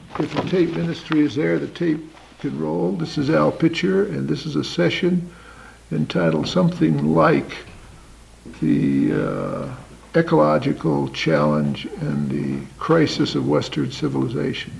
If the tape ministry is there, the tape can roll. This is Al Pitcher, and this is a session entitled something like the ecological challenge and the crisis of Western civilization.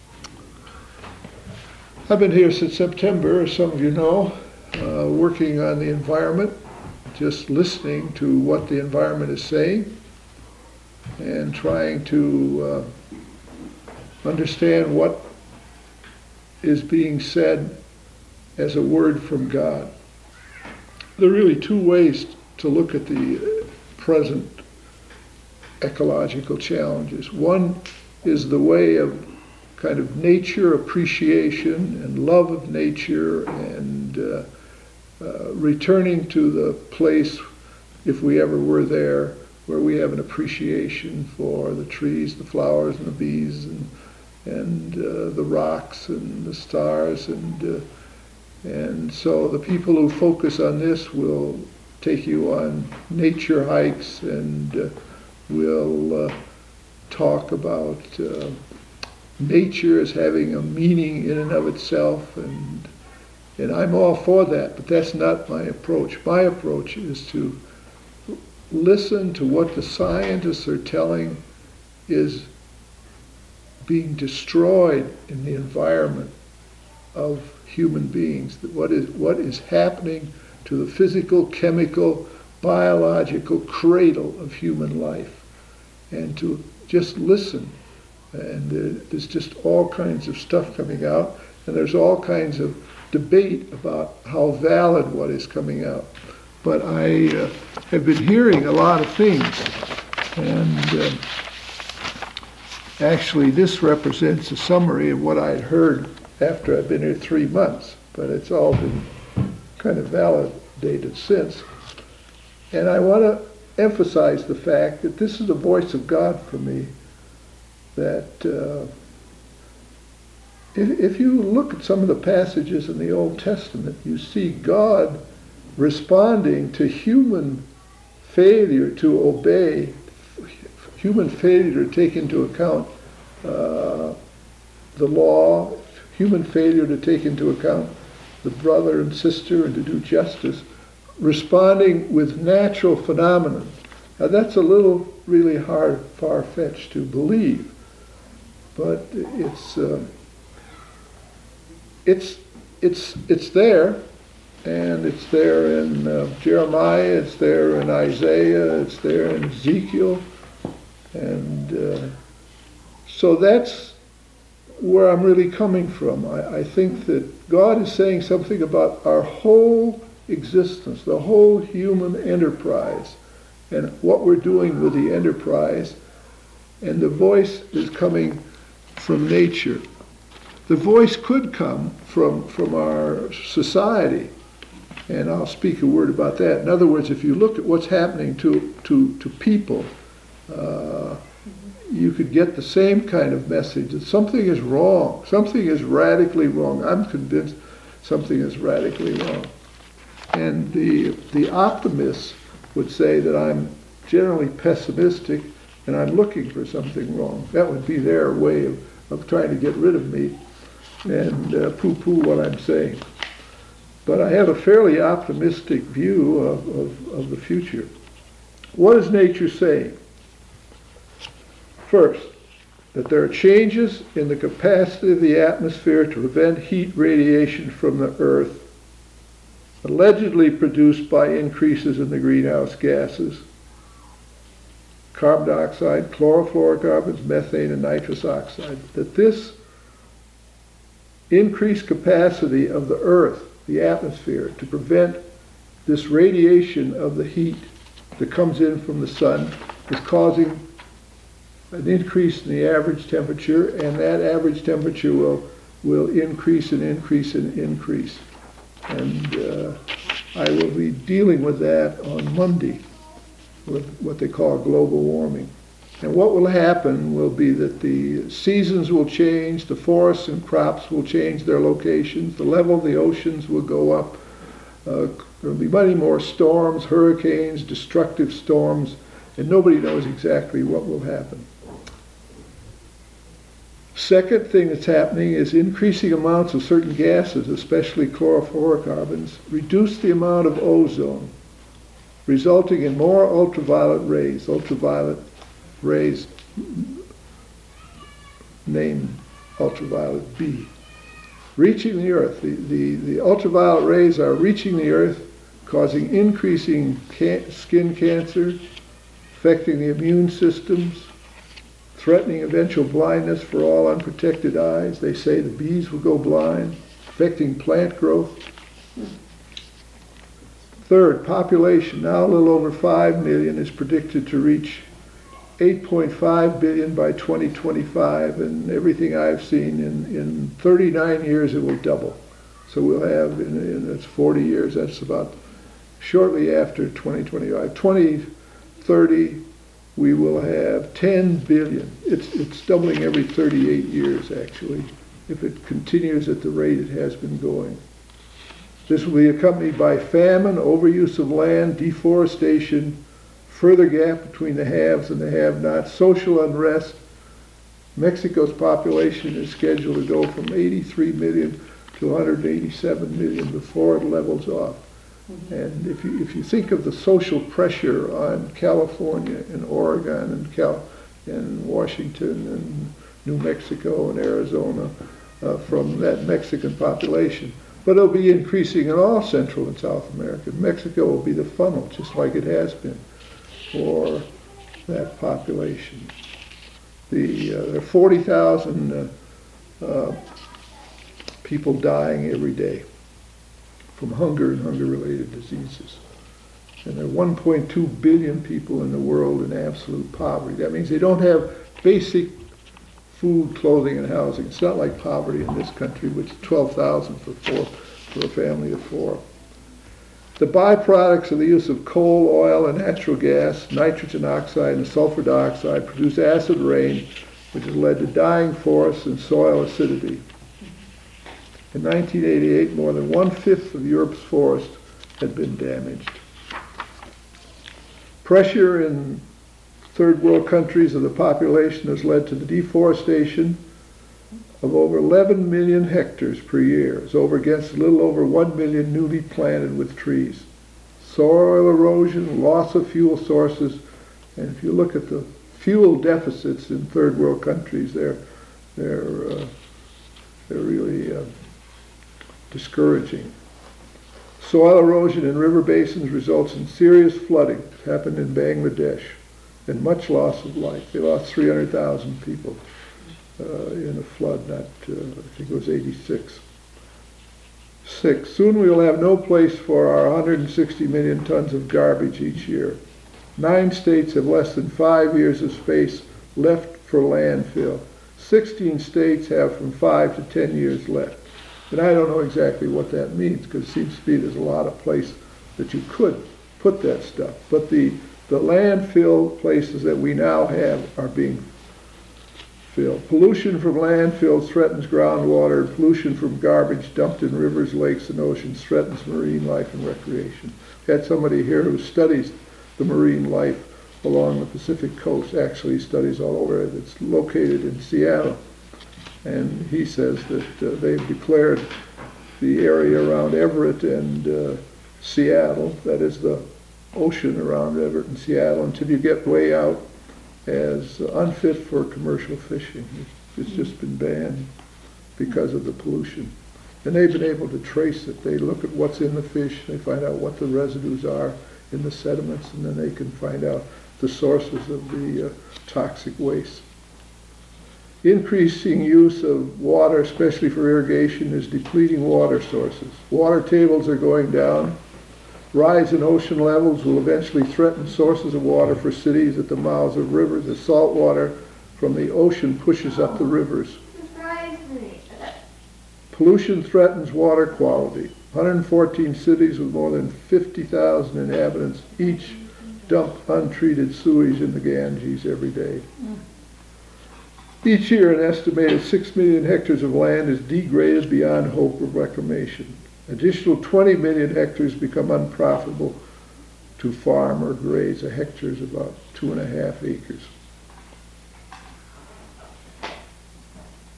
I've been here since September, as some of you know, working on the environment, just listening to what the environment is saying and trying to understand what is being said as a word from God. There are really two ways to look at the present ecological challenges. One is the way of kind of nature appreciation and love of nature and returning to the place, if we ever were there, where we have an appreciation for the trees, the flowers, and the bees, and the rocks and the stars, and so the people who focus on this will take you on nature hikes and will talk about nature as having a meaning in and of itself, and I'm all for that, but that's not my approach. My approach is to listen to what the scientists are telling is being destroyed in the environment of human beings, that what is happening to the physical, chemical, biological cradle of human life, and to just listen. And there's just all kinds of stuff coming out, and there's all kinds of debate about how valid what is coming out. But I have been hearing a lot of things, and actually this represents a summary of what I'd heard after I've been here 3 months, but it's all been kind of validated since. And I want to emphasize the fact that this is the voice of God for me, that if you look at some of the passages in the Old Testament, you see God responding to human failure to obey, human failure to take into account the law, human failure to take into account the brother and sister and to do justice, responding with natural phenomena. Now that's a little really far-fetched to believe, but it's there, and it's there in Jeremiah, it's there in Isaiah, it's there in Ezekiel, and so that's where I'm really coming from. I think that God is saying something about our whole existence, the whole human enterprise, and what we're doing with the enterprise, and the voice is coming from nature. The voice could come from our society, and I'll speak a word about that. In other words, if you look at what's happening to people, you could get the same kind of message that something is wrong, something is radically wrong. I'm convinced something is radically wrong. And the optimists would say that I'm generally pessimistic and I'm looking for something wrong. That would be their way of trying to get rid of me and poo-poo what I'm saying. But I have a fairly optimistic view of the future. What is nature saying? First, that there are changes in the capacity of the atmosphere to prevent heat radiation from the earth, allegedly produced by increases in the greenhouse gases, carbon dioxide, chlorofluorocarbons, methane, and nitrous oxide. That this increased capacity of the earth, the atmosphere, to prevent this radiation of the heat that comes in from the sun is causing an increase in the average temperature, and that average temperature will increase and increase and increase. And I will be dealing with that on Monday, with what they call global warming. And what will happen will be that the seasons will change, the forests and crops will change their locations, the level of the oceans will go up, there will be many more storms, hurricanes, destructive storms, and nobody knows exactly what will happen. Second thing that's happening is increasing amounts of certain gases, especially chlorofluorocarbons, reduce the amount of ozone, resulting in more ultraviolet rays. Ultraviolet rays named ultraviolet B. Reaching the earth. The ultraviolet rays are reaching the earth, causing increasing skin cancer, affecting the immune systems, threatening eventual blindness for all unprotected eyes. They say the bees will go blind, affecting plant growth. Third, population. Now a little over 5 million is predicted to reach 8.5 billion by 2025, and everything I've seen, in 39 years it will double. So we'll have, that's 40 years, that's about shortly after 2025. 2030, we will have 10 billion. It's doubling every 38 years, actually, if it continues at the rate it has been going. This will be accompanied by famine, overuse of land, deforestation, further gap between the haves and the have-nots, social unrest. Mexico's population is scheduled to go from 83 million to 187 million before it levels off. And if you think of the social pressure on California and Oregon and Washington and New Mexico and Arizona from that Mexican population, but it'll be increasing in all Central and South America. Mexico will be the funnel, just like it has been for that population. There are 40,000 people dying every day from hunger and hunger-related diseases. And there are 1.2 billion people in the world in absolute poverty. That means they don't have basic food, clothing, and housing. It's not like poverty in this country, which is 12,000 for a family of 4. The byproducts of the use of coal, oil, and natural gas, nitrogen oxide and sulfur dioxide, produce acid rain, which has led to dying forests and soil acidity. In 1988, more than 1/5 of Europe's forest had been damaged. Pressure in third world countries of the population has led to the deforestation of over 11 million hectares per year, as over against a little over 1 million newly planted with trees. Soil erosion, loss of fuel sources, and if you look at the fuel deficits in third world countries, they're really discouraging. Soil erosion in river basins results in serious flooding. It happened in Bangladesh, and much loss of life. They lost 300,000 people in a flood, I think it was 86. 6, soon we will have no place for our 160 million tons of garbage each year. 9 states have less than 5 years of space left for landfill. 16 states have from 5 to 10 years left. And I don't know exactly what that means, because it seems to me there's a lot of place that you could put that stuff. But the landfill places that we now have are being filled. Pollution from landfills threatens groundwater, and pollution from garbage dumped in rivers, lakes, and oceans threatens marine life and recreation. We had somebody here who studies the marine life along the Pacific coast, actually studies all over it. It's located in Seattle. And he says that they've declared the area around Everett and Seattle, that is the ocean around Everett and Seattle, until you get way out, as unfit for commercial fishing. It's just been banned because of the pollution. And they've been able to trace it. They look at what's in the fish, they find out what the residues are in the sediments, and then they can find out the sources of the toxic waste. Increasing use of water, especially for irrigation, is depleting water sources. Water tables are going down. Rise in ocean levels will eventually threaten sources of water for cities at the mouths of rivers. The salt water from the ocean pushes up the rivers. Pollution threatens water quality. 114 cities with more than 50,000 inhabitants each dump untreated sewage in the Ganges every day. Each year, an estimated 6 million hectares of land is degraded beyond hope of reclamation. Additional 20 million hectares become unprofitable to farm or graze. A hectare is about 2.5 acres.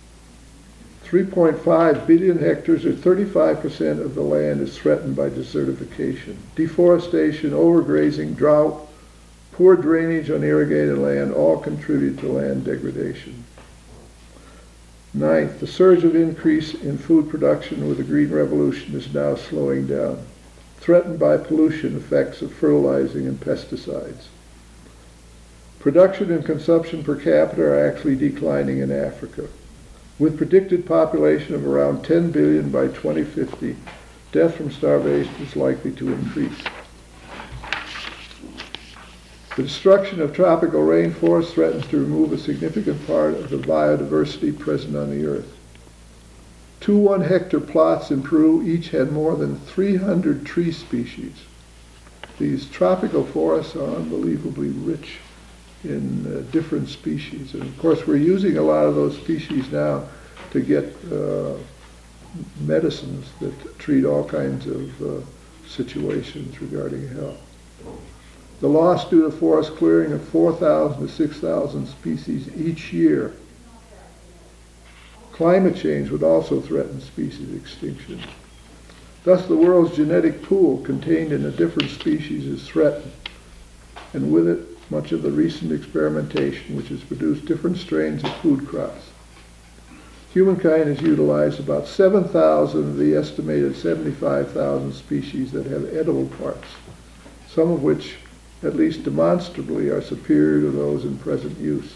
3.5 billion hectares, or 35% of the land, is threatened by desertification. Deforestation, overgrazing, drought, poor drainage on irrigated land all contribute to land degradation. Ninth, the surge of increase in food production with the Green Revolution is now slowing down, threatened by pollution effects of fertilizing and pesticides. Production and consumption per capita are actually declining in Africa. With predicted population of around 10 billion by 2050, death from starvation is likely to increase. The destruction of tropical rainforests threatens to remove a significant part of the biodiversity present on the earth. 2 1-hectare plots in Peru each had more than 300 tree species. These tropical forests are unbelievably rich in different species. And of course, we're using a lot of those species now to get medicines that treat all kinds of situations regarding health. The loss due to forest clearing of 4,000 to 6,000 species each year. Climate change would also threaten species extinction. Thus, the world's genetic pool contained in a different species is threatened, and with it, much of the recent experimentation which has produced different strains of food crops. Humankind has utilized about 7,000 of the estimated 75,000 species that have edible parts, some of which, at least demonstrably, are superior to those in present use.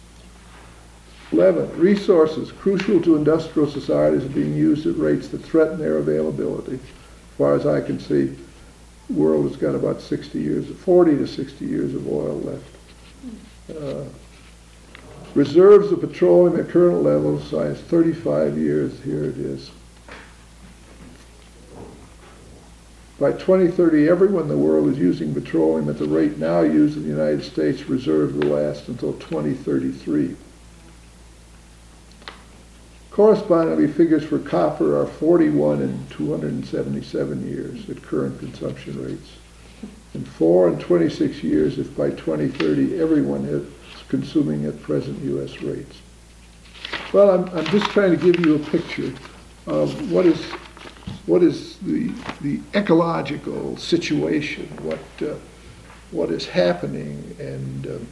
11, resources crucial to industrial societies are being used at rates that threaten their availability. As far as I can see, the world has got about 40 to 60 years of oil left. Reserves of petroleum at current levels, size 35 years, here it is. By 2030, everyone in the world is using petroleum at the rate now used in the United States. Reserves will last until 2033. Correspondingly, figures for copper are 41 and 277 years at current consumption rates. In 4 and 26 years, if by 2030 everyone is consuming at present U.S. rates. Well, I'm just trying to give you a picture of what is the ecological situation, what is happening, and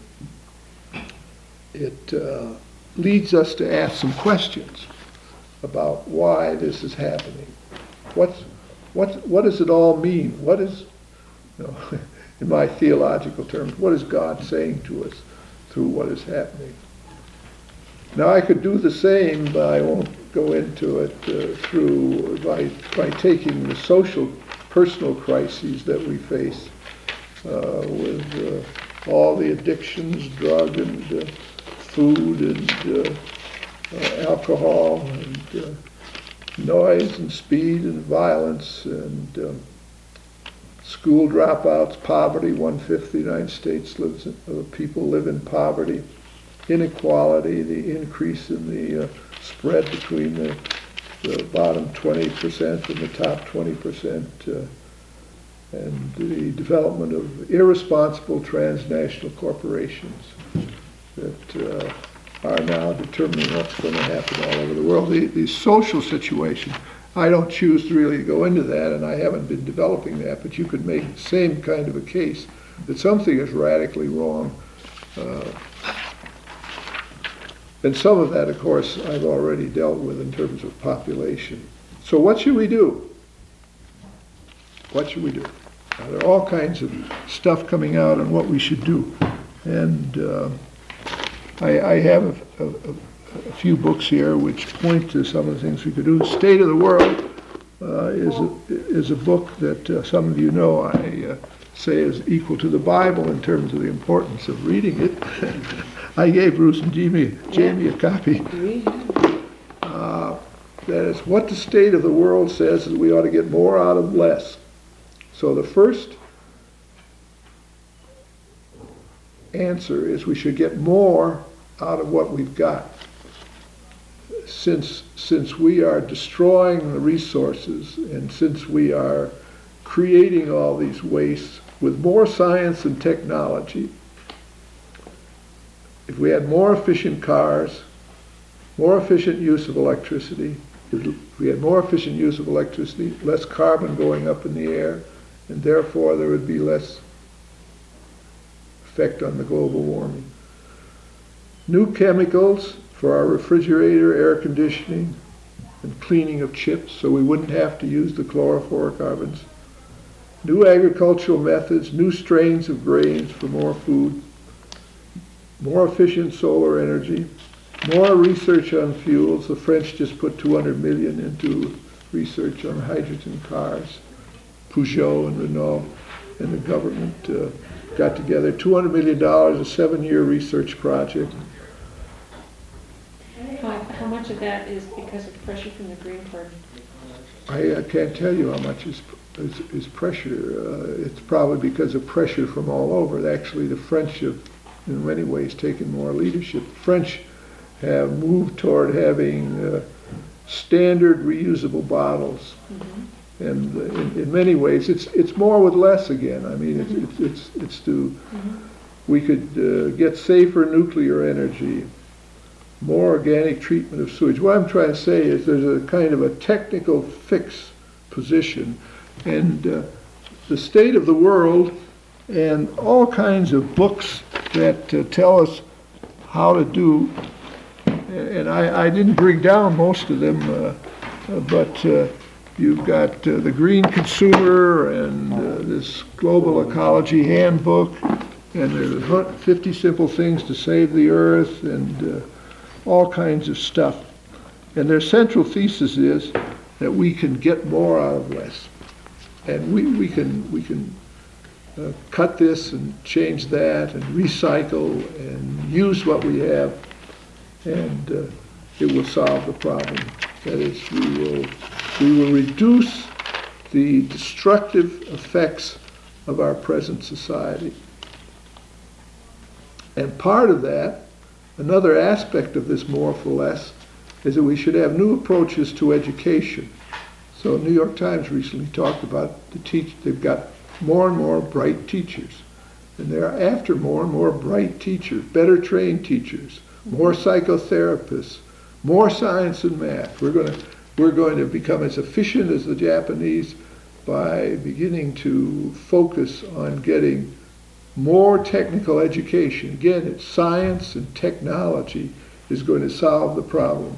it leads us to ask some questions about why this is happening. What does it all mean? What is, in my theological terms, what is God saying to us through what is happening? Now, I could do the same, but I won't go into it by taking the social, personal crises that we face with all the addictions, drug and food and alcohol and noise and speed and violence and school dropouts, poverty. 1/5 of the United States people live in poverty. Inequality, the increase in the spread between the bottom 20% and the top 20%, and the development of irresponsible transnational corporations that are now determining what's going to happen all over the world. The social situation, I don't choose to really go into that, and I haven't been developing that, but you could make the same kind of a case that something is radically wrong. And some of that, of course, I've already dealt with in terms of population. So what should we do? What should we do? Now, there are all kinds of stuff coming out on what we should do. And I have a few books here which point to some of the things we could do. State of the World is a book that some of you know I say is equal to the Bible in terms of the importance of reading it. I gave Bruce and Jamie a copy. That is what the state of the world says is we ought to get more out of less. So the first answer is we should get more out of what we've got. Since we are destroying the resources and since we are creating all these wastes with more science and technology, if we had more efficient cars, more efficient use of electricity. If we had more efficient use of electricity, less carbon going up in the air, and therefore there would be less effect on the global warming. New chemicals for our refrigerator, air conditioning, and cleaning of chips, so we wouldn't have to use the chlorofluorocarbons. New agricultural methods, new strains of grains for more food, more efficient solar energy, more research on fuels. The French just put 200 million into research on hydrogen cars. Peugeot and Renault and the government got together $200 million, a 7-year research project. How much of that is because of pressure from the Green Party? I can't tell you how much is pressure. It's probably because of pressure from all over. Actually, the French have, in many ways, taken more leadership. The French have moved toward having standard reusable bottles. Mm-hmm. And in many ways, it's more with less again. I mean, it's to, mm-hmm. we could get safer nuclear energy, more organic treatment of sewage. What I'm trying to say is there's a kind of a technical fix position, and the state of the world and all kinds of books that tell us how to do, and I didn't bring down most of them, but you've got the Green Consumer and this Global Ecology Handbook, and there's 50 Simple Things to Save the Earth, and all kinds of stuff. And their central thesis is that we can get more out of less. And we can cut this and change that and recycle and use what we have, and it will solve the problem. That is, we will reduce the destructive effects of our present society. And part of that, another aspect of this more for less, is that we should have new approaches to education. So New York Times recently talked about they've got more and more bright teachers. And they're after more and more bright teachers, better trained teachers, more psychotherapists, more science and math. We're going to become as efficient as the Japanese by beginning to focus on getting more technical education. Again, it's science and technology is going to solve the problem.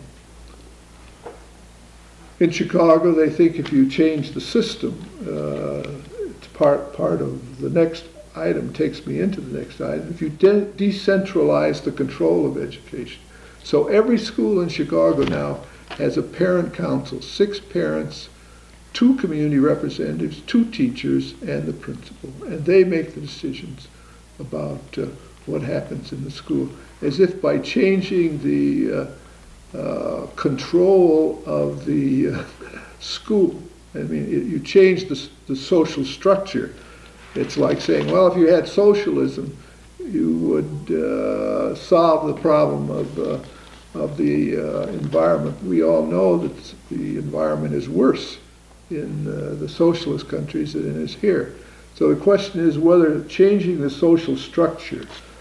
In Chicago, they think if you change the system, it's part of the next item, takes me into the next item. If you decentralize the control of education. So every school in Chicago now has a parent council, 6 parents, 2 community representatives, 2 teachers, and the principal. And they make the decisions about what happens in the school, as if by changing the control of the school, I mean, you change the social structure. It's like saying, well, if you had socialism, you would solve the problem of the environment. We all know that the environment is worse in the socialist countries than it is here. So the question is whether changing the social structure.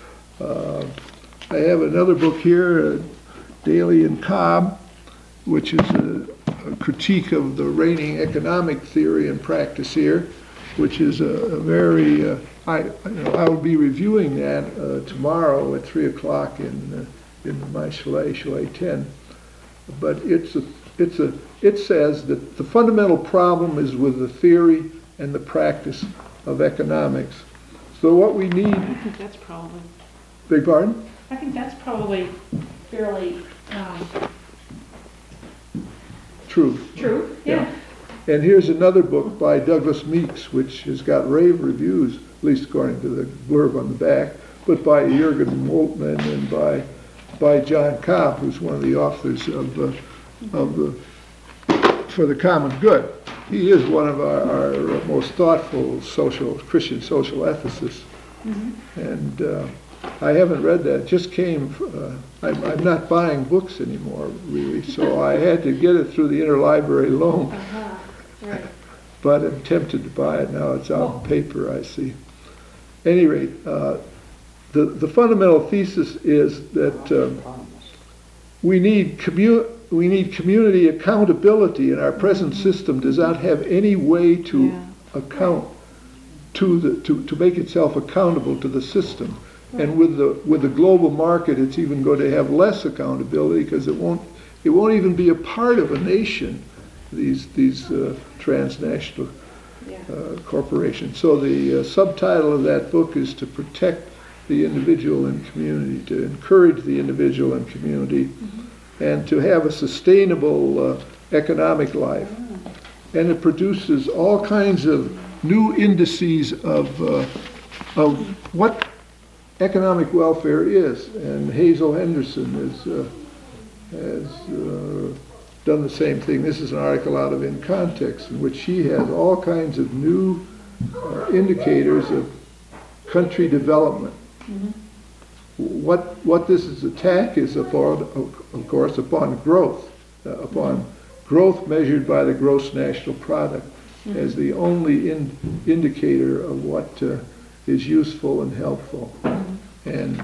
I have another book here, Daly and Cobb, which is a critique of the reigning economic theory and practice here, which is a very, I will be reviewing that tomorrow at 3 o'clock in my Chalet 10. But it says that the fundamental problem is with the theory and the practice of economics. So what we need... I think that's probably... Beg pardon? I think that's probably fairly... True. Yeah. And here's another book by Douglas Meeks, which has got rave reviews, at least according to the blurb on the back, but by Jürgen Moltmann and by John Cobb, who's one of the authors of the For the Common Good. He is one of our most thoughtful Christian social ethicists. Mm-hmm. And I haven't read that. It just came, I'm not buying books anymore, really, so I had to get it through the interlibrary loan. Uh-huh. Right. But I'm tempted to buy it now. It's out on paper, I see. At any rate, the fundamental thesis is that we need community accountability, and our present system does not have any way to account to make itself accountable to the system. And with the global market, it's even going to have less accountability because it won't even be a part of a nation. These transnational corporations. So the subtitle of that book is to protect the individual and community, to encourage the individual and community, and to have a sustainable economic life. And it produces all kinds of new indices of what economic welfare is. And Hazel Henderson has done the same thing. This is an article out of In Context, in which she has all kinds of new indicators of country development. What this is attack is upon, of course, upon growth, growth measured by the gross national product as the only indicator of what is useful and helpful. And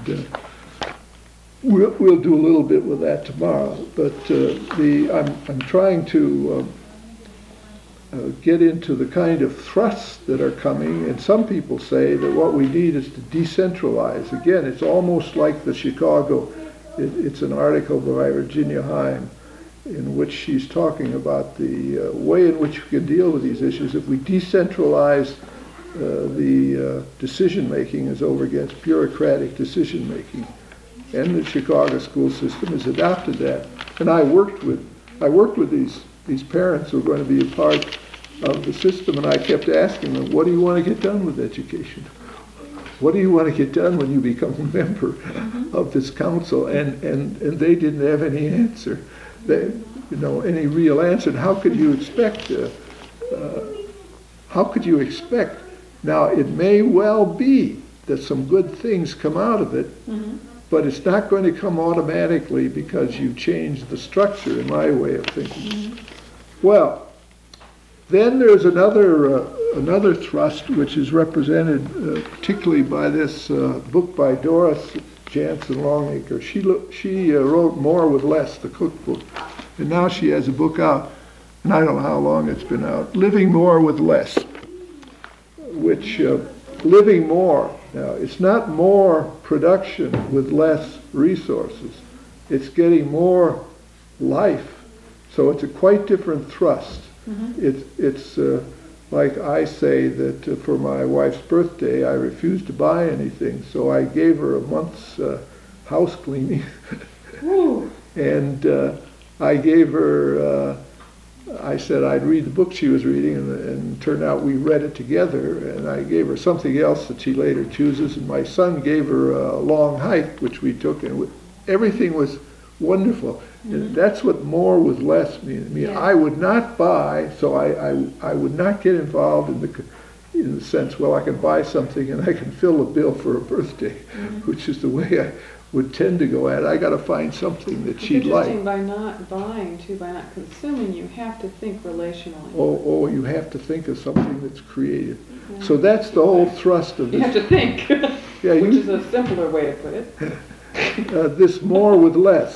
we'll do a little bit with that tomorrow. But I'm trying to get into the kind of thrusts that are coming, and some people say that what we need is to decentralize. Again, it's almost like the Chicago, it's an article by Virginia Heim in which she's talking about the way in which we can deal with these issues. If we decentralize the decision making is over against bureaucratic decision making. And the Chicago school system has adopted that. And I worked with these parents who are going to be a part of the system, and I kept asking them, what do you want to get done with education? What do you want to get done when you become a member of this council? And they didn't have any answer, any real answer. And how could you expect? Now, it may well be that some good things come out of it, but it's not going to come automatically because you change the structure, in my way of thinking. Well, then there's another thrust which is represented particularly by this book by Doris Jansen Longacre. She wrote More with Less, the cookbook, and now she has a book out, and I don't know how long it's been out, Living More with Less, which living more. Now, it's not more production with less resources. It's getting more life. So it's a quite different thrust. It's like I say that for my wife's birthday, I refused to buy anything, so I gave her a month's house cleaning. And I gave her, I said I'd read the book she was reading, and turned out we read it together, and I gave her something else that she later chooses, and my son gave her a long hike, which we took, and everything was wonderful. And that's what more with less means. I mean, I would not buy, so I would not get involved in the sense, well, I can buy something and I can fill a bill for a birthday, which is the way I would tend to go at it. I got to find something that she'd like. By not buying, too, by not consuming, you have to think relationally. Oh, you have to think of something that's creative. Yeah. So that's the whole thrust of this. You have to think, which is a simpler way to put it. This more with less.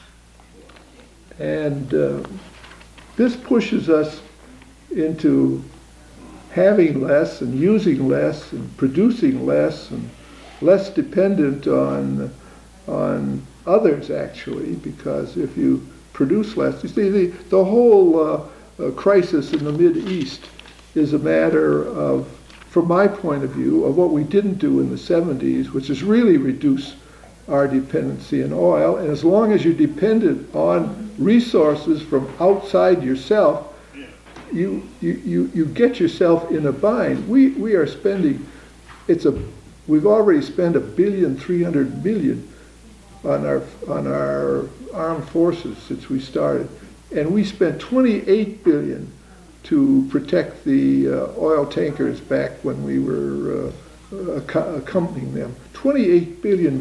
And this pushes us into having less and using less and producing less and less dependent on others, actually, because if you produce less, you see the whole crisis in the Mideast is a matter of, from my point of view, of what we didn't do in the 70s, which is really reduce our dependency on oil. And as long as you're dependent on resources from outside yourself, you get yourself in a bind. We are spending, we've already spent $1.3 billion on our armed forces since we started, and we spent $28 billion to protect the oil tankers back when we were accompanying them. $28 billion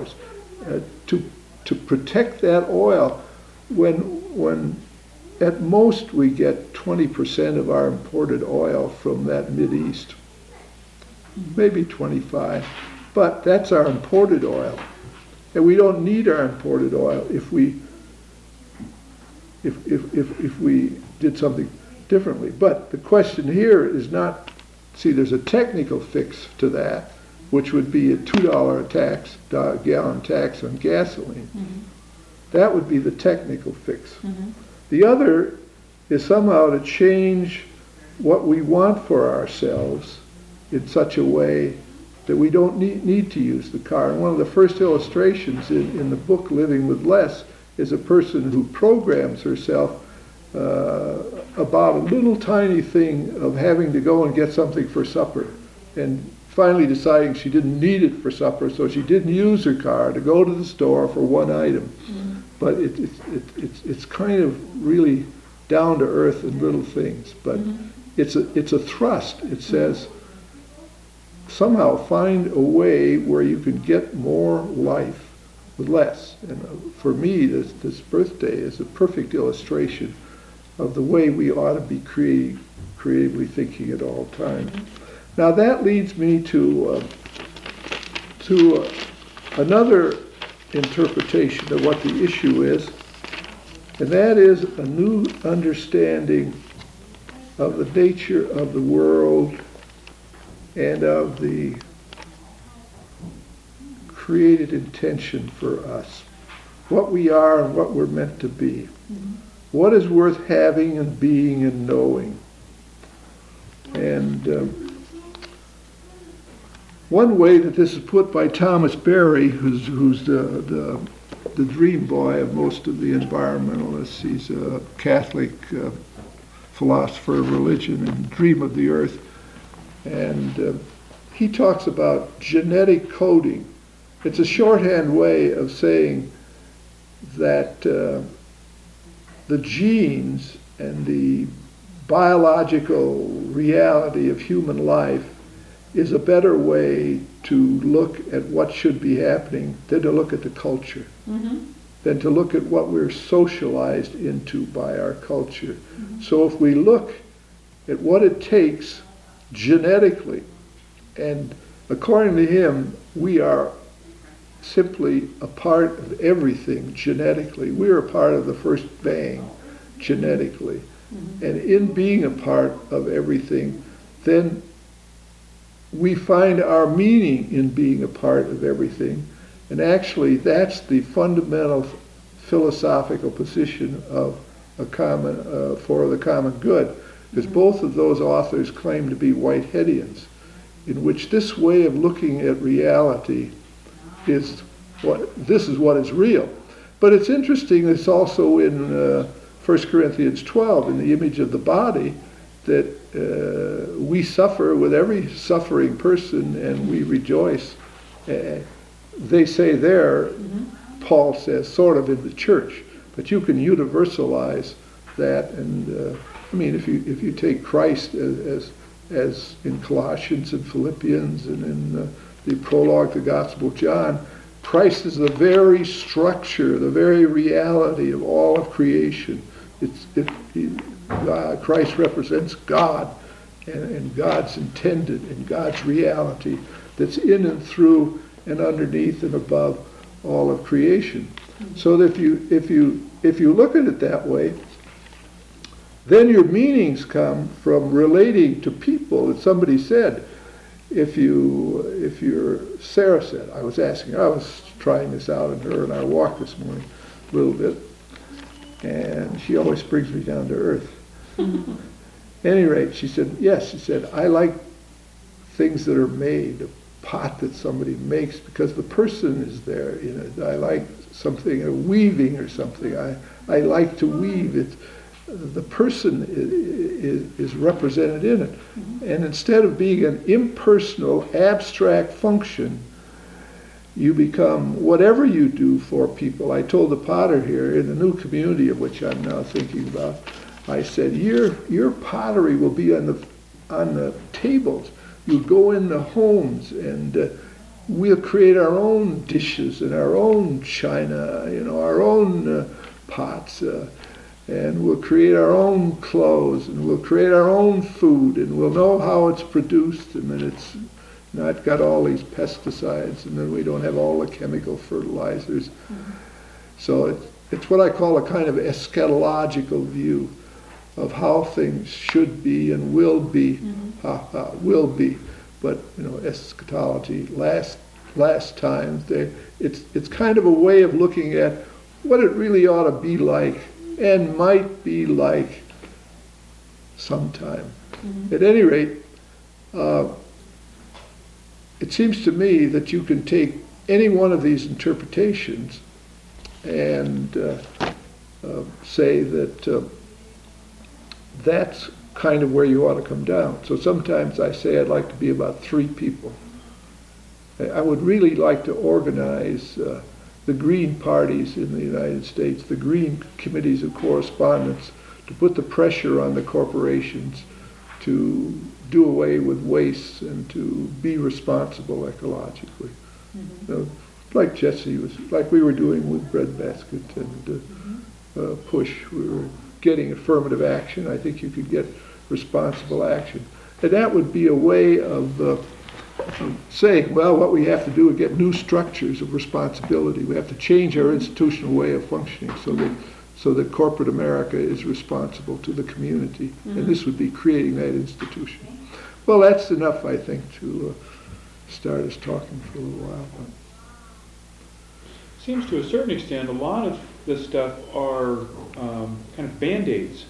to protect that oil when at most we get 20% of our imported oil from that Mideast, maybe 25, but that's our imported oil. And we don't need our imported oil if we if we did something differently. But the question here is not, see, there's a technical fix to that, which would be a $2 gallon tax on gasoline. That would be the technical fix. The other is somehow to change what we want for ourselves in such a way that we don't need to use the car. And one of the first illustrations in the book Living with Less is a person who programs herself about a little tiny thing of having to go and get something for supper, and finally deciding she didn't need it for supper, so she didn't use her car to go to the store for one item. But it's kind of really down to earth in little things. But it's a thrust. It says, somehow find a way where you can get more life with less. And for me, this birthday is a perfect illustration of the way we ought to be creatively thinking at all times. Now that leads me to another interpretation of what the issue is, and that is a new understanding of the nature of the world and of the created intention for us, what we are and what we're meant to be, what is worth having and being and knowing. And one way that this is put by Thomas Berry, who's the dream boy of most of the environmentalists. He's a Catholic philosopher of religion and dream of the earth. And he talks about genetic coding. It's a shorthand way of saying that the genes and the biological reality of human life is a better way to look at what should be happening than to look at the culture, than to look at what we're socialized into by our culture. So if we look at what it takes genetically, and according to him, we are simply a part of everything genetically. We are a part of the first bang genetically. And in being a part of everything, then we find our meaning in being a part of everything. And actually, that's the fundamental philosophical position of a common, for the common good. Because both of those authors claim to be Whiteheadians, in which this way of looking at reality is what is real. But it's interesting, it's also in 1 Corinthians 12, in the image of the body, that we suffer with every suffering person and we rejoice. They say there, Paul says, sort of in the church, but you can universalize that. And I mean, if you take Christ as in Colossians and Philippians and in the prologue to the Gospel of John, Christ is the very structure, the very reality of all of creation. Christ represents God and God's intended and God's reality that's in and through and underneath and above all of creation. So that if you look at it that way, then your meanings come from relating to people. That somebody said, if you're, Sarah said, I was trying this out in her and I walked this morning a little bit, and she always brings me down to earth. At any rate, she said, yes, she said, I like things that are made, a pot that somebody makes, because the person is there in it. I like something, a weaving or something. I like to weave. The person is represented in it. And instead of being an impersonal, abstract function, you become whatever you do for people. I told the potter here in the new community of which I'm now thinking about, I said, your pottery will be on the tables. You go in the homes and we'll create our own dishes and our own china, our own pots, and we'll create our own clothes and we'll create our own food and we'll know how it's produced and then it's not got all these pesticides and then we don't have all the chemical fertilizers. So it's what I call a kind of eschatological view of how things should be and will be, will be. But, eschatology, last times, it's kind of a way of looking at what it really ought to be like and might be like sometime. At any rate, it seems to me that you can take any one of these interpretations and say that that's kind of where you ought to come down. So sometimes I say I'd like to be about 3 people. I would really like to organize the Green parties in the United States, the Green committees of correspondence, to put the pressure on the corporations to do away with waste and to be responsible ecologically. Like Jesse was, like we were doing with Breadbasket and Push. We were getting affirmative action. I think you could get responsible action. And that would be a way of saying, well, what we have to do is get new structures of responsibility. We have to change our institutional way of functioning so that corporate America is responsible to the community. And this would be creating that institution. Well, that's enough, I think, to start us talking for a little while. Seems to a certain extent a lot of this stuff are kind of Band-Aids.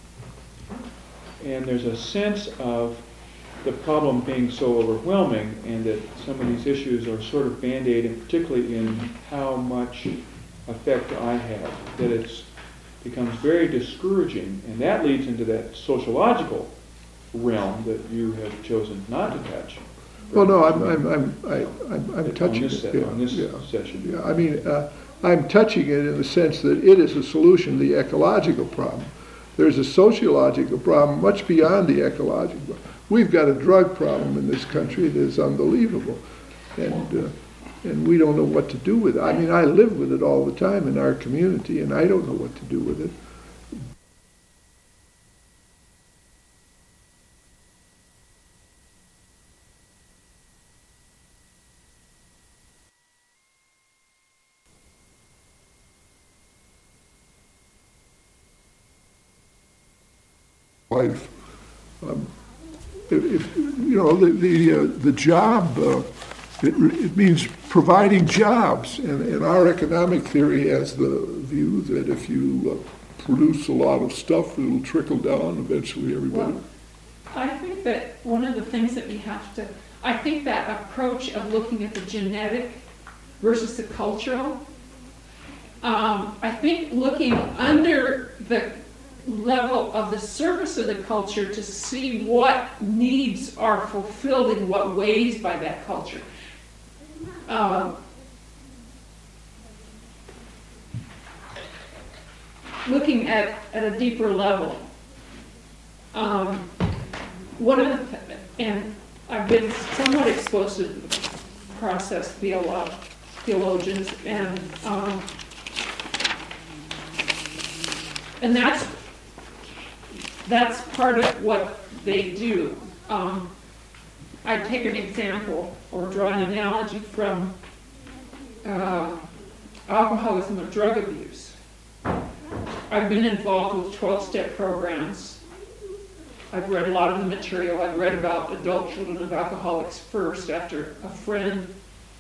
And there's a sense of the problem being so overwhelming and that some of these issues are sort of Band-Aid, and particularly in how much effect I have, that it becomes very discouraging. And that leads into that sociological realm that you have chosen not to touch. Well, no, I'm touching it. On this session. Yeah, I mean, I'm touching it in the sense that it is a solution to the ecological problem. There's a sociological problem much beyond the ecological. We've got a drug problem in this country that is unbelievable, and we don't know what to do with it. I mean, I live with it all the time in our community, and I don't know what to do with it. Life. If the job, it means providing jobs, and our economic theory has the view that if you produce a lot of stuff, it'll trickle down eventually everybody. Well, I think that one of the things that we have to, I think that approach of looking at the genetic versus the cultural, I think looking under the level of the surface of the culture to see what needs are fulfilled in what ways by that culture. Looking at a deeper level. One of the, and I've been somewhat exposed to the process theologians, and that's part of what they do. I'd take an example or draw an analogy from alcoholism or drug abuse. I've been involved with 12-step programs. I've read a lot of the material. I've read about adult children of alcoholics first after a friend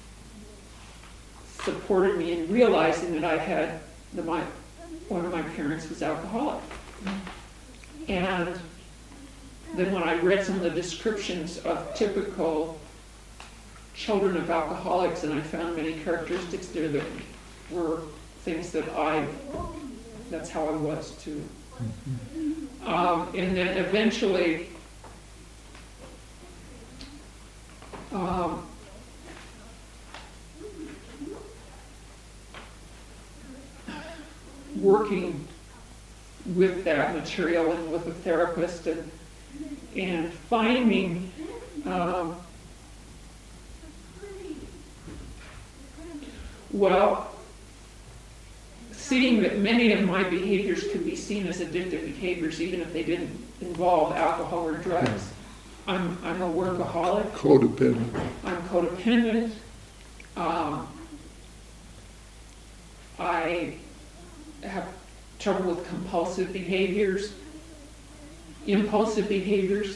supported me in realizing that I had one of my parents was alcoholic. And then when I read some of the descriptions of typical children of alcoholics, and I found many characteristics there that were things that that's how I was too. And then eventually, working with that material and with a therapist and finding seeing that many of my behaviors could be seen as addictive behaviors even if they didn't involve alcohol or drugs. I'm a workaholic. Codependent. I'm codependent. have trouble with compulsive behaviors, impulsive behaviors.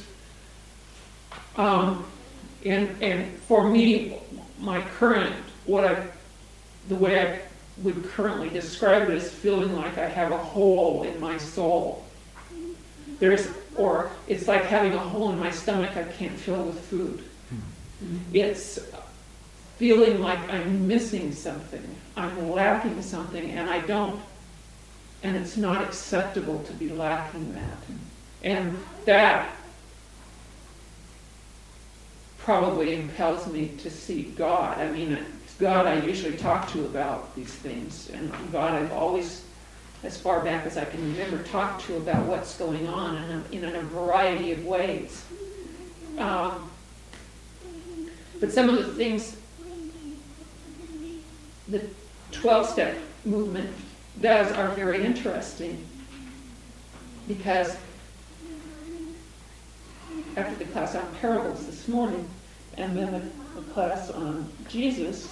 And for me, my current, the way I would currently describe it is feeling like I have a hole in my soul. Or it's like having a hole in my stomach I can't fill with food. It's feeling like I'm missing something, I'm lacking something, and I don't. And it's not acceptable to be lacking that. And that probably impels me to seek God. I mean, it's God I usually talk to about these things, and God I've always, as far back as I can remember, talked to about what's going on in a variety of ways. But some of the things the 12-step movement does are very interesting, because after the class on parables this morning, and then the class on Jesus,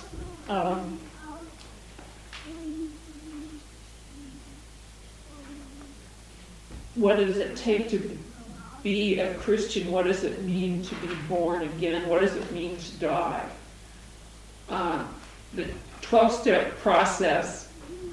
what does it take to be a Christian? What does it mean to be born again? What does it mean to die? The 12-step process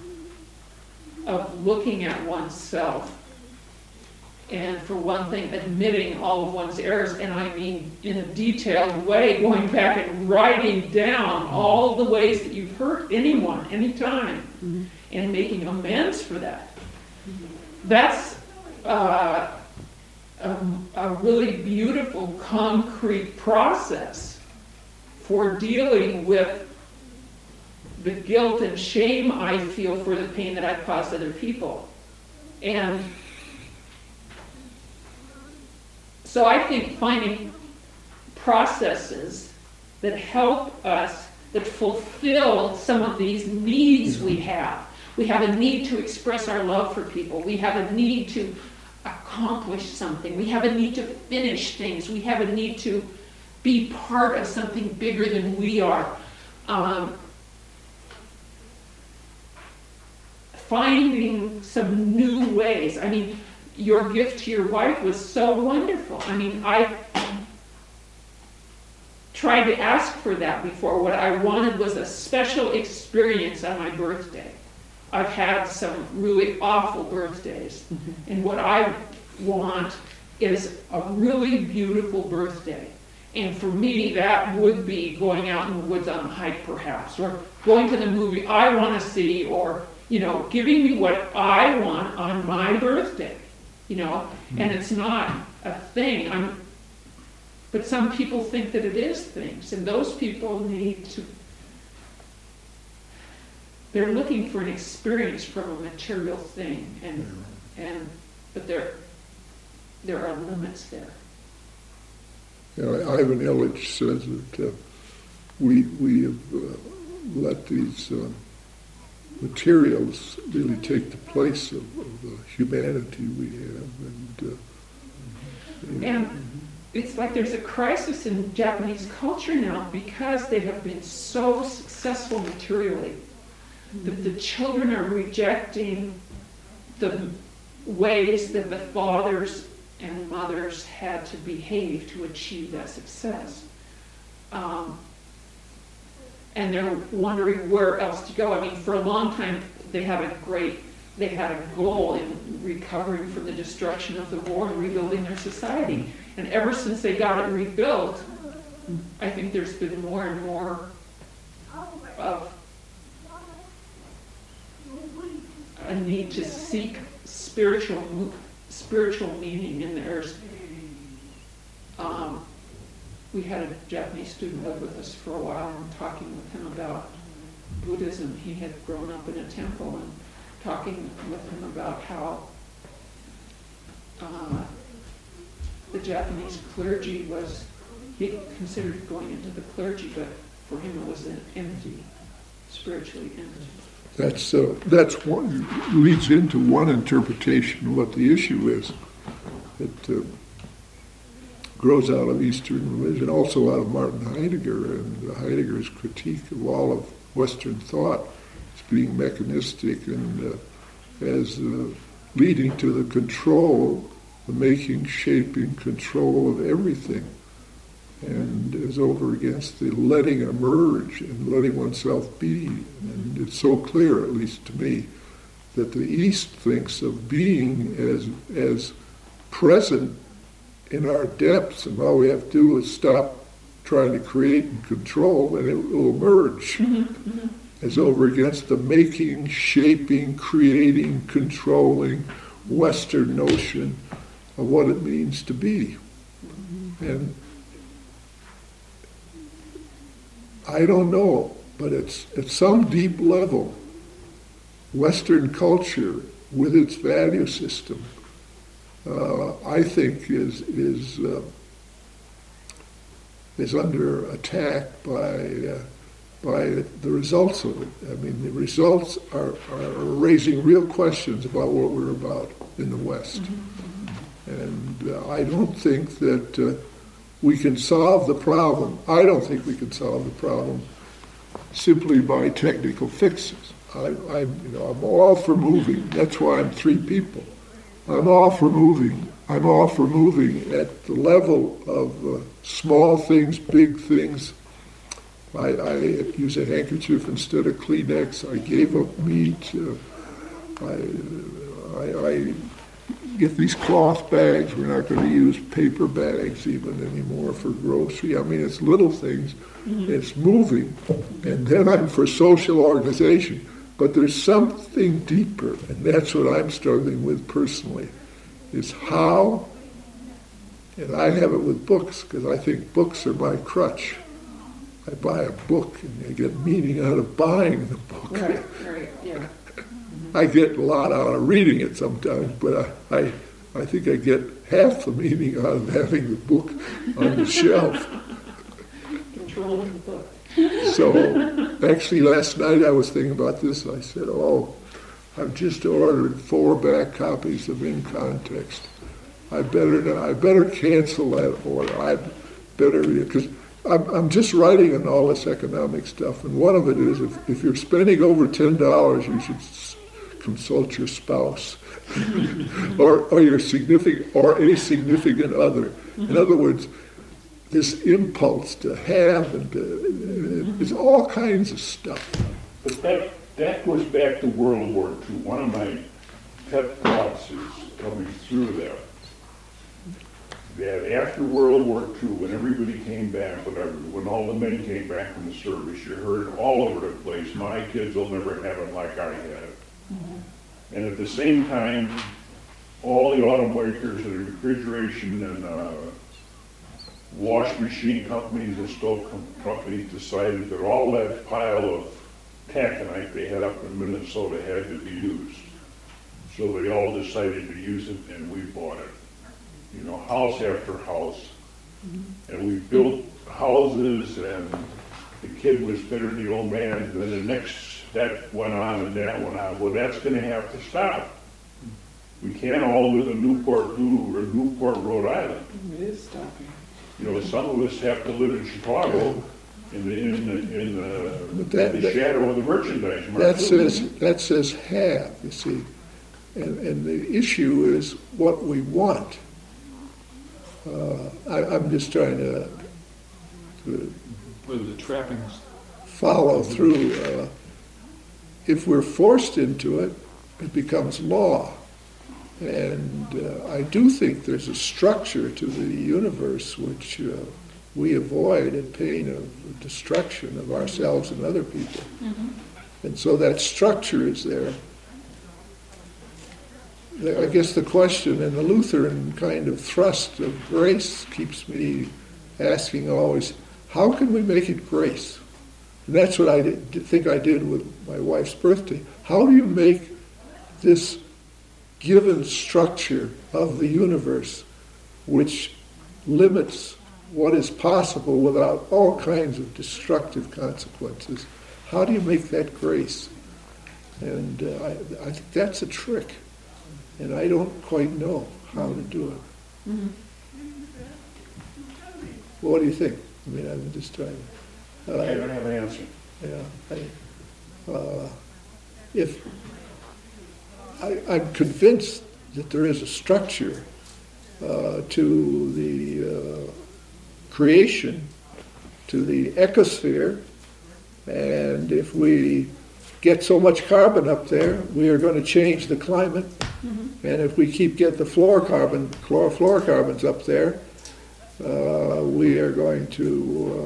of looking at oneself, and for one thing, admitting all of one's errors, and I mean in a detailed way, going back and writing down all the ways that you've hurt anyone, anytime, and making amends for that. That's a really beautiful, concrete process for dealing with the guilt and shame I feel for the pain that I've caused other people. And so I think finding processes that help us, that fulfill some of these needs we have. We have a need to express our love for people. We have a need to accomplish something. We have a need to finish things. We have a need to be part of something bigger than we are. Finding some new ways. I mean, your gift to your wife was so wonderful. I mean, I tried to ask for that before. What I wanted was a special experience on my birthday. I've had some really awful birthdays. And what I want is a really beautiful birthday. And for me, that would be going out in the woods on a hike, perhaps, or going to the movie I want to see, or, giving me what I want on my birthday, and it's not a thing. But some people think that it is things, and those people need to, they're looking for an experience from a material thing, but there are limits there. Ivan Illich says that we have let these materials really take the place of the humanity we have, and it's like there's a crisis in Japanese culture now because they have been so successful materially. The children are rejecting the ways that the fathers and mothers had to behave to achieve that success. And they're wondering where else to go. I mean, for a long time, they had a goal in recovering from the destruction of the war and rebuilding their society. And ever since they got it rebuilt, I think there's been more and more of a need to seek spiritual meaning. And there's, we had a Japanese student live with us for a while, and talking with him about Buddhism. He had grown up in a temple, and talking with him about how the Japanese clergy was, he considered going into the clergy, but for him it was an empty, spiritually empty. That's one leads into one interpretation of what the issue is. It grows out of Eastern religion, also out of Martin Heidegger and Heidegger's critique of all of Western thought as being mechanistic and as leading to the control, the making, shaping, control of everything, and is over against the letting emerge and letting oneself be. And it's so clear, at least to me, that the East thinks of being as present in our depths, and all we have to do is stop trying to create and control, and it will emerge. As over against the making, shaping, creating, controlling Western notion of what it means to be. And I don't know, but it's at some deep level, Western culture with its value system, I think is under attack by the results of it. I mean, the results are raising real questions about what we're about in the West. And I don't think that we can solve the problem. I don't think we can solve the problem simply by technical fixes. I'm all for moving. That's why I'm three people. I'm all for moving. I'm all for moving at the level of small things, big things. I use a handkerchief instead of Kleenex. I gave up meat. I get these cloth bags. We're not going to use paper bags even anymore for grocery. I mean, it's little things. It's moving. And then I'm for social organization. But there's something deeper, and that's what I'm struggling with personally, is how, and I have it with books, because I think books are my crutch. I buy a book, and I get meaning out of buying the book. Right, yeah. I get a lot out of reading it sometimes, but I think I get half the meaning out of having the book on the shelf. Controlling the book. So, actually, last night I was thinking about this. I said, I've just ordered 4 back copies of In Context. I better cancel that order. I better, because I'm just writing on all this economic stuff, and one of it is if you're spending over $10, you should consult your spouse or your significant or a significant other. In other words, this impulse to have and there's all kinds of stuff. But that goes back to World War II. One of my pet thoughts is coming through there. That after World War II, when everybody came back, when all the men came back from the service, you heard all over the place, my kids will never have it like I had it. And at the same time, all the automakers and refrigeration and wash machine companies and stove companies decided that all that pile of taconite they had up in Minnesota had to be used. So they all decided to use it, and we bought it. You know, house after house. And we built houses, and the kid was better than the old man, and then the next step went on and that went on. Well, that's going to have to stop. We can't all live in Newport News or Newport, Rhode Island. It is stopping. You know, some of us have to live in Chicago in the shadow of the merchandise market. That says have, you see. And the issue is what we want. I'm just trying to With the trappings. follow through. If we're forced into it, it becomes law. And I do think there's a structure to the universe which we avoid at pain of destruction of ourselves and other people. And so that structure is there. I guess the question and the Lutheran kind of thrust of grace keeps me asking always, how can we make it grace? And that's what I think I did with my wife's birthday. How do you make this given structure of the universe which limits what is possible without all kinds of destructive consequences? How do you make that grace? And I think that's a trick. And I don't quite know how to do it. Well, what do you think? I mean, I'm just trying to... I don't have an answer. Yeah. I'm convinced that there is a structure to the creation, to the ecosphere, and if we get so much carbon up there, we are going to change the climate. And if we keep get the chlorofluorocarbons up there, we are going to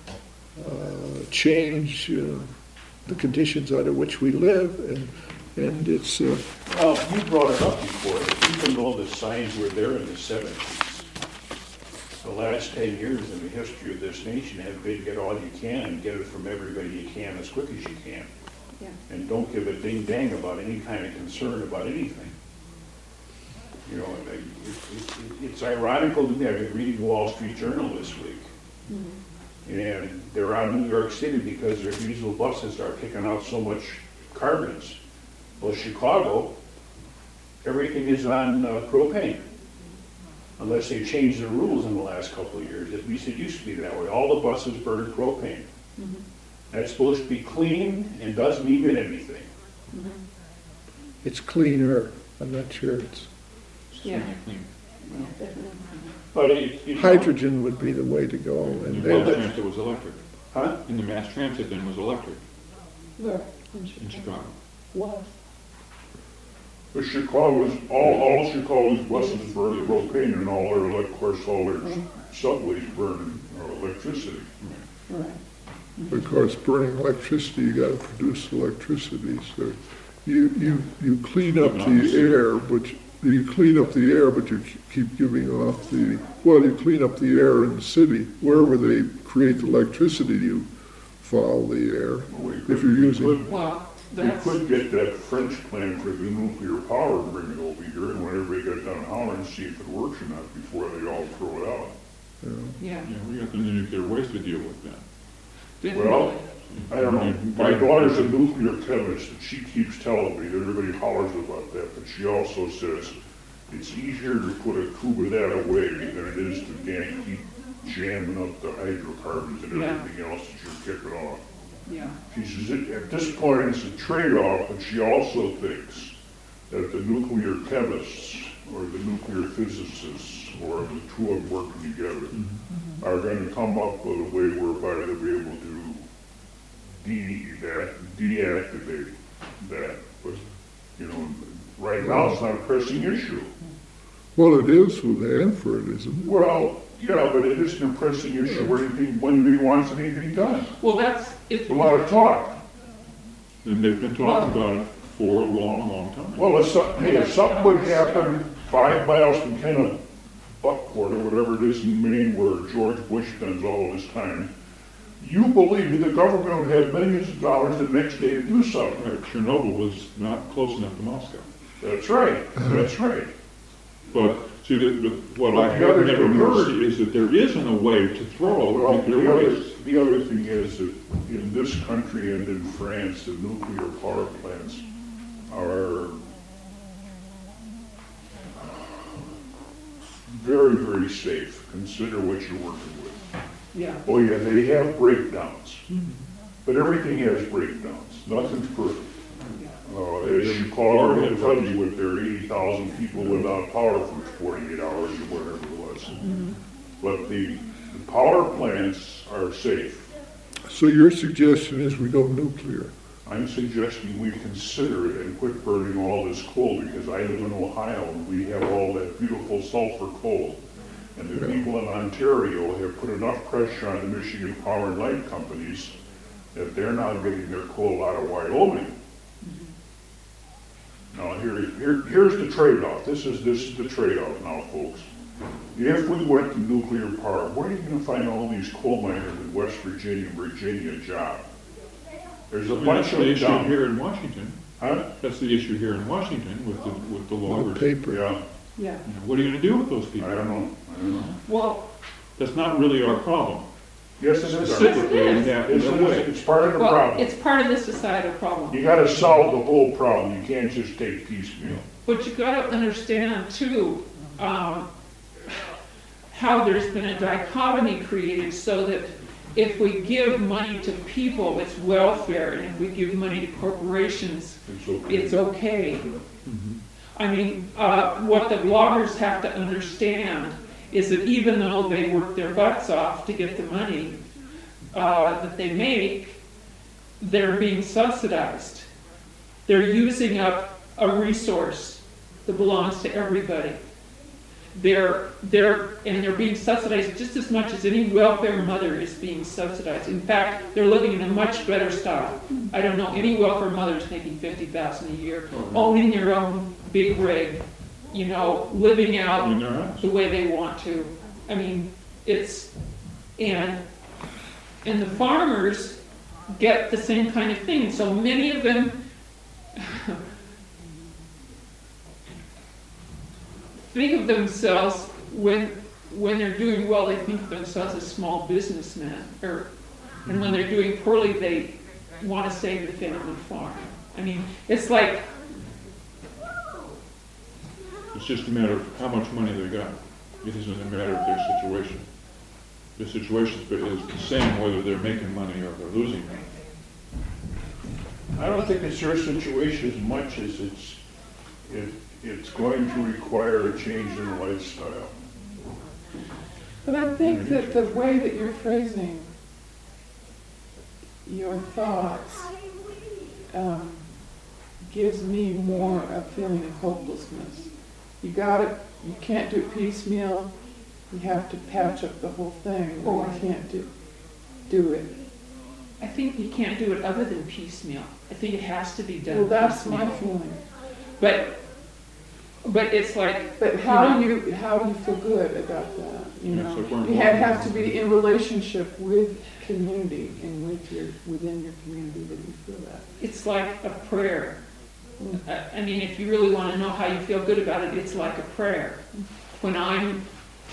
change the conditions under which we live, and it's Well, you brought it up before, even though the signs were there in the 70s, the last 10 years in the history of this nation have been get all you can and get it from everybody you can as quick as you can. Yeah. And don't give a ding dang about any kind of concern about anything. You know, it's ironical to me. I've been reading the Wall Street Journal this week. And they're out of New York City because their diesel buses are kicking out so much carbons. Well, Chicago, everything is on propane. Unless they changed the rules in the last couple of years. At least it used to be that way. All the buses burn propane. That's supposed to be clean and doesn't emit anything. it's cleaner. I'm not sure it's Yeah. But hydrogen would be the way to go. In And the then, mass transit was electric. Huh? In the mass transit then was electric Where? in Chicago. Was. But Chicago's, all Chicago's buses burn propane and all their, of course, all their subways burn electricity. Right. of course, burning electricity, you got to produce electricity. So you clean up the air, but you keep giving off you clean up the air in the city. Wherever they create the electricity, you foul the air. If you're using, Well, We that's, could get that French plan for the nuclear power and bring it over here, and when everybody got done hollering, see if it works or not before they all throw it out. yeah. Yeah, we got the nuclear waste to deal with that. Didn't Well, really. I don't know, my daughter's a nuclear chemist, and she keeps telling me that everybody hollers about that, but she also says it's easier to put a tube of that away than it is to keep jamming up the hydrocarbons and Yeah. everything else that you're kicking off. Yeah. She says, at this point, it's a trade-off, but she also thinks that the nuclear chemists or the nuclear physicists, or the two of them working together, are going to come up with a way whereby they'll be able to deactivate that. But, you know, right now, it's not a pressing issue. well, it is with Hanford, isn't it? Well, yeah, but it isn't a pressing issue when anybody wants anything done. Well, that's, It's a lot of talk. And they've been talking about it for a long, long time. Well, if something would happen 5 miles from Buckport or whatever it is in Maine where George Bush spends all of his time, you believe me, the government would have millions of dollars the next day to do something. Right, Chernobyl was not close enough to Moscow. That's right, that's right. But see, what I The have other never thing heard is- is that there isn't a way to throw Well, nuclear waste. the other thing is that in this country and in France, the nuclear power plants are very, very safe. Consider what you're working with. yeah. Oh yeah, they have breakdowns, but everything has breakdowns. Nothing's perfect. As Chicago will tell you with their 80,000 people without power for 48 hours or whatever it was. But the power plants are safe. So your suggestion is we go nuclear. I'm suggesting we consider it and quit burning all this coal because I live in Ohio and we have all that beautiful sulfur coal. And the people in Ontario have put enough pressure on the Michigan Power and Light companies that they're now getting their coal out of Wyoming. Now here's the trade-off. This is the trade-off now, folks. If we went to nuclear power, where are you going to find all these coal miners in West Virginia and Virginia a job? There's a I mean, bunch that's of the them issue down. here in Washington. Huh? That's the issue here in Washington with the No loggers. paper. Yeah, Yeah. You know, what are you gonna do with those I people? don't know. Well, That's not really our problem. Yes, it is. Specifically in that It's, way. it's part of the well, problem. it's part of the societal problem. You gotta solve the whole problem. You can't just take piecemeal. But you gotta understand too, how there's been a dichotomy created so that if we give money to people, it's welfare, and if we give money to corporations, It's okay. it's okay. I mean, what the bloggers have to understand is that even though they work their butts off to get the money that they make, they're being subsidized. They're using up a resource that belongs to everybody. They're being subsidized just as much as any welfare mother is being subsidized. In fact, they're living in a much better style. I don't know any welfare mothers making $50,000 a year, owning their own big rig, you know, living out In their house. the way they want to. I mean, and the farmers get the same kind of thing. So many of them think of themselves, when they're doing well, they think of themselves as small businessmen, and when they're doing poorly, they want to save the family farm. I mean, it's like, It's just a matter of how much money they got. It isn't a matter of their situation. The situation is the same whether they're making money or they're losing money. I don't think it's your situation as much as it's going to require a change in lifestyle. But I think that the way that you're phrasing your thoughts gives me more a feeling of hopelessness. You can't do it piecemeal. You have to patch up the whole thing, or you can't do it. I think you can't do it other than piecemeal. I think it has to be done. Well, that's piecemeal. my feeling. But it's like. But how do you feel good about that? You know, Yes, like you have to be in relationship with community and within your community that you feel that. It's like a prayer. I mean, if you really want to know how you feel good about it, it's like a prayer. When I'm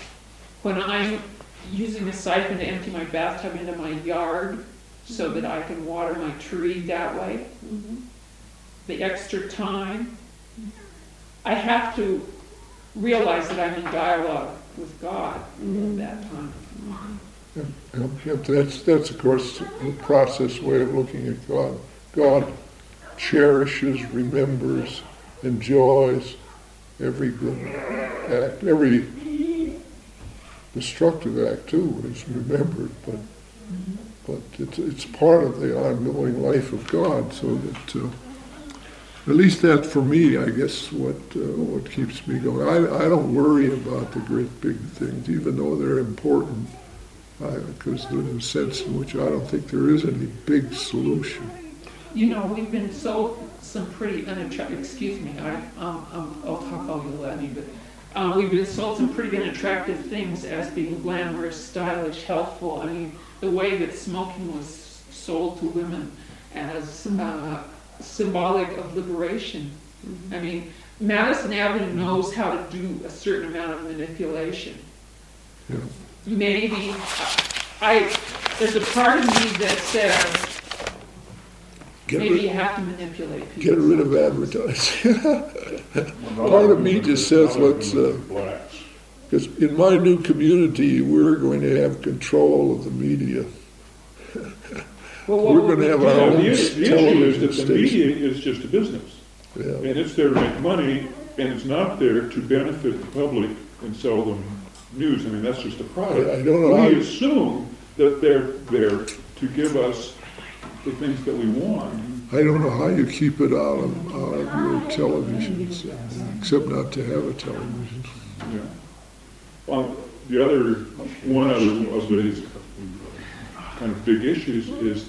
using a siphon to empty my bathtub into my yard so that I can water my tree that way, the extra time, I have to realize that I'm in dialogue with God at that time. That's of course the process way of looking at God. God cherishes, remembers, enjoys every good act, every destructive act too is remembered, but it's part of the ongoing life of God. So that at least that for me, I guess, what keeps me going. I don't worry about the great big things, even though they're important, because there's a sense in which I don't think there is any big solution. You know, we've been sold some pretty unattractive, excuse me, I'll talk all you let me, but we've been sold some pretty unattractive things as being glamorous, stylish, healthful. I mean, the way that smoking was sold to women as symbolic of liberation. I mean, Madison Avenue knows how to do a certain amount of manipulation. Yeah. Maybe, there's a part of me that says, maybe you have to manipulate people. Get rid of advertising. Part of me just says let's, because in my new community, we're going to have control of the media. Well, We're going to have our own The issue television is that the station. media is just a business. Yeah. And it's there to make money, and it's not there to benefit the public and sell them news. I mean, that's just a product. I don't know how We you- assume that they're there to give us the things that we want. I don't know how you keep it out of your televisions, except not to have a television. Yeah. Well, one other of these kind of big issues is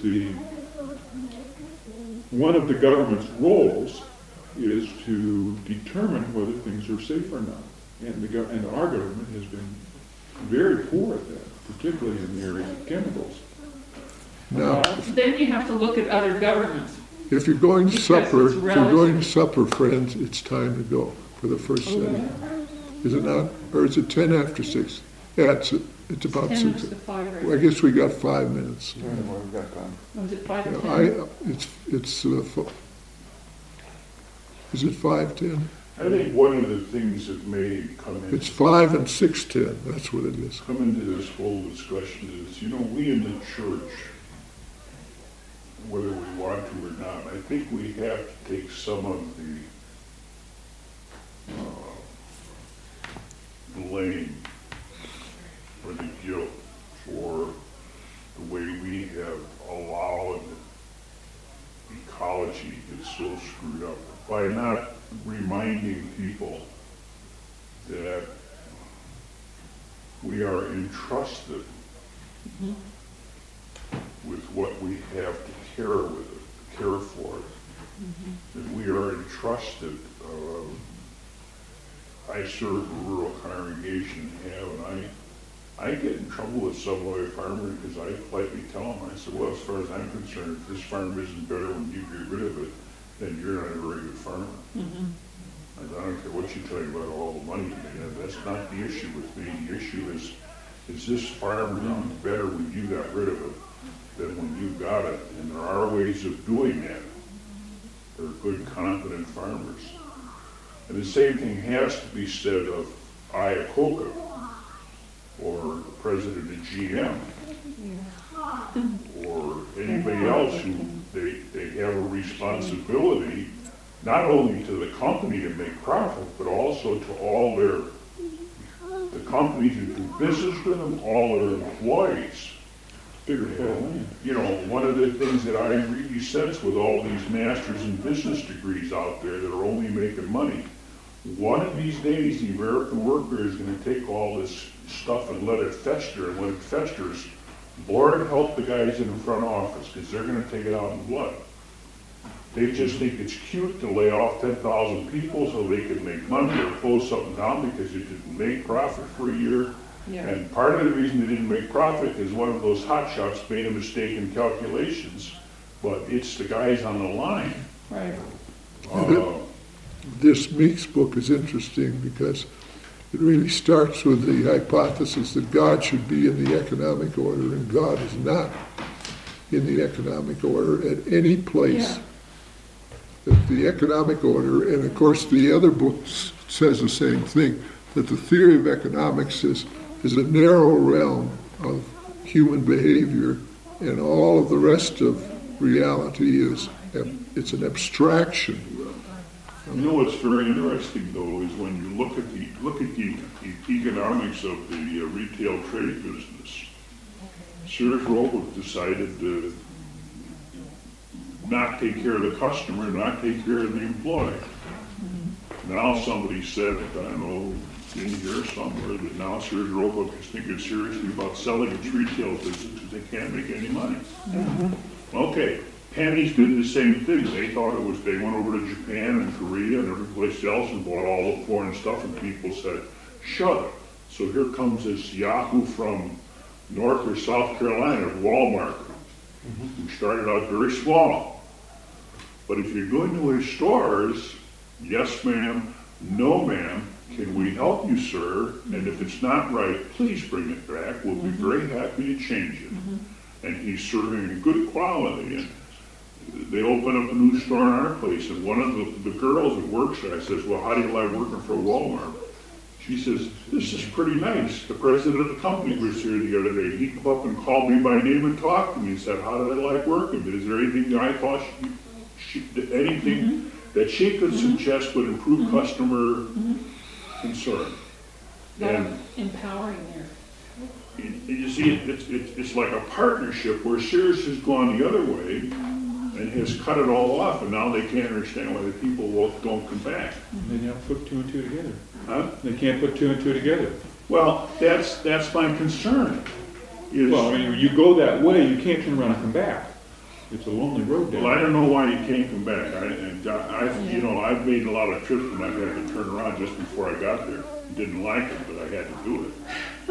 one of the government's roles is to determine whether things are safe or not. And our government has been very poor at that, particularly in the area of chemicals. Now, Then you have to look at other governments. if you're going to Because supper, it's if you're going relative. to supper, friends, it's time to go for the first setting. Is it not? Or is it 10 after 6? Yeah, it's about 10 6. minutes to 5 right Well, I guess we got 5 minutes. Was it 5 to Yeah, 10? Is it 5:10? I think one of the things that may It's 5 and 6:10, that's what it is. come into this whole discussion is, we in the church, whether we want to or not, I think we have to take some of the blame or the guilt for the way we have allowed ecology to get so screwed up by not reminding people that we are entrusted with what we have to care for it. That we are entrusted. I serve a rural congregation, and I get in trouble with some of my farmers because I politely tell them, I said, well, as far as I'm concerned, if this farm isn't better when you get rid of it, then you're not a very good farmer. I don't care what you tell me about all the money you made. That's not the issue with me. The issue is this farm better when you got rid of it than when you got it? And there are ways of doing that. They're good, competent farmers. And the same thing has to be said of Iacocca or the president of GM or anybody else who they have a responsibility not only to the company to make profit, but also to all the companies who do business with them, all their employees. Bigger land. You know, one of the things that I really sense with all these masters in business degrees out there that are only making money, one of these days the American worker is going to take all this stuff and let it fester, and when it festers, Lord help the guys in the front office, because they're going to take it out in blood. They just think it's cute to lay off 10,000 people so they can make money or close something down because it didn't make profit for a year. Yeah. And part of the reason they didn't make profit is one of those hotshots made a mistake in calculations, but it's the guys on the line. Right. This Meeks book is interesting because it really starts with the hypothesis that God should be in the economic order, and God is not in the economic order at any place. Yeah. That the economic order, and of course the other book says the same thing, that the theory of economics is a narrow realm of human behavior, and all of the rest of reality it's an abstraction. You know what's very interesting though is when you look at the economics of the retail trade business. Sears Roebuck decided to not take care of the customer, not take care of the employee. Now somebody said, I don't know, in here somewhere, that now Sears Roebuck is thinking seriously about selling its retail business because they can't make any money. Okay, Penny's did the same thing. They thought they went over to Japan and Korea and every place else and bought all the foreign stuff, and people said, shut up. So here comes this Yahoo from North or South Carolina, Walmart, who started out very small. But if you go into his stores, yes ma'am, no ma'am, can we help you, sir? And if it's not right, please bring it back. We'll be very happy to change it. And he's serving a good quality. And they open up a new store in our place, and one of the girls that works there, I says, well, how do you like working for Walmart? She says, this is pretty nice. The president of the company was here the other day. He came up and called me by name and talked to me and said, how did I like working? Is there anything that I thought anything that she could suggest would improve customer concern? And Empowering there. you see, it's like a partnership where Sears has gone the other way and has cut it all off, and now they can't understand why the people don't come back. They can't put two and two together. Huh? They can't put two and two together. Well, that's my concern. Well, I mean, you go that way, you can't turn around and come back. It's a lonely road down Well, I there. don't know why you can't come back. I've made a lot of trips when I've had to turn around just before I got there. Didn't like it, but I had to do it.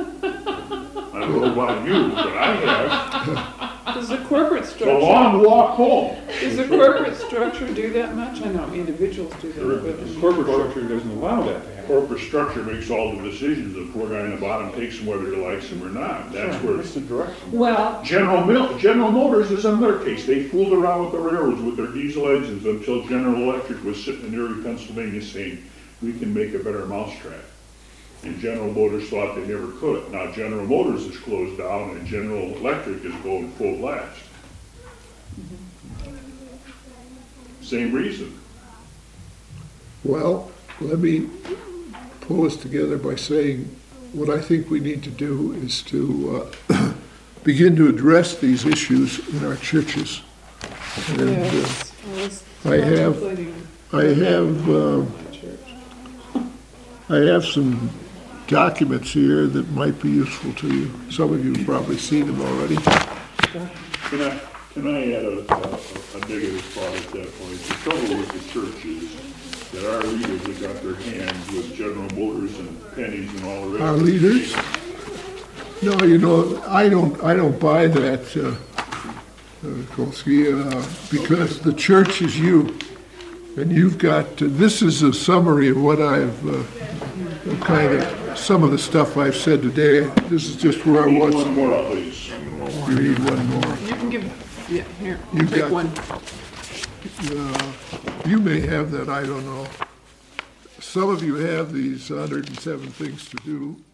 I don't know about you, but I have. Does the corporate It's a structure, long walk home. does the corporate structure do that much? I know individuals do Sure. that, but. The corporate structure doesn't allow that to happen. Corporate structure makes all the decisions. The poor guy in the bottom takes them whether he likes them or not. That's where That's the direction. Well, General Motors is another case. They fooled around with the railroads with their diesel engines until General Electric was sitting in Erie, Pennsylvania saying, we can make a better mousetrap. And General Motors thought they never could. Now General Motors is closed down and General Electric is going full blast. Same reason. Well, let me pull this together by saying what I think we need to do is to begin to address these issues in our churches. And Yes, I have- contemplating I have, my church. I have some documents here that might be useful to you. Some of you have probably seen them already. Can I add a negative thought at that point? The trouble with the church is that our leaders have got their hands with General Motors and pennies and all the rest. Our leaders? No, you know, I don't buy that, Kolsky, because the church is you. And you've got, this is a summary of what I've, some of the stuff I've said today. This is just where I was. One more, please. You need one more. You can give, yeah, here, You take got- one. You may have that, I don't know. Some of you have these 107 things to do.